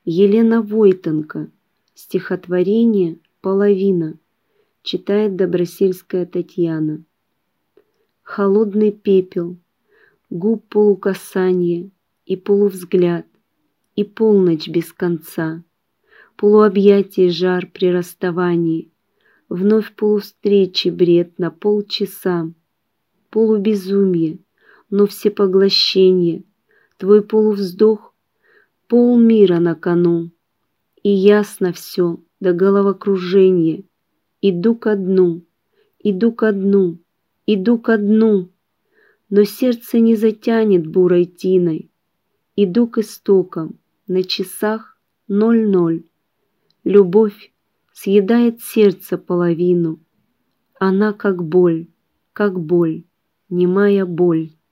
Елена Войтенко. Стихотворение «Половина». Читает Добросельская Татьяна. Холодный пепел, губ полукасанье и полувзгляд, и полночь без конца, полуобъятий жар при расставании, вновь полувстречи бред на полчаса, полубезумье, но всепоглощение, твой полувздох, полмира на кону, и ясно все до головокружения. Иду ко дну, иду ко дну, иду ко дну, но сердце не затянет бурой тиной. Иду к истокам, на часах 00. Любовь съедает сердце половину. Она как боль, немая боль.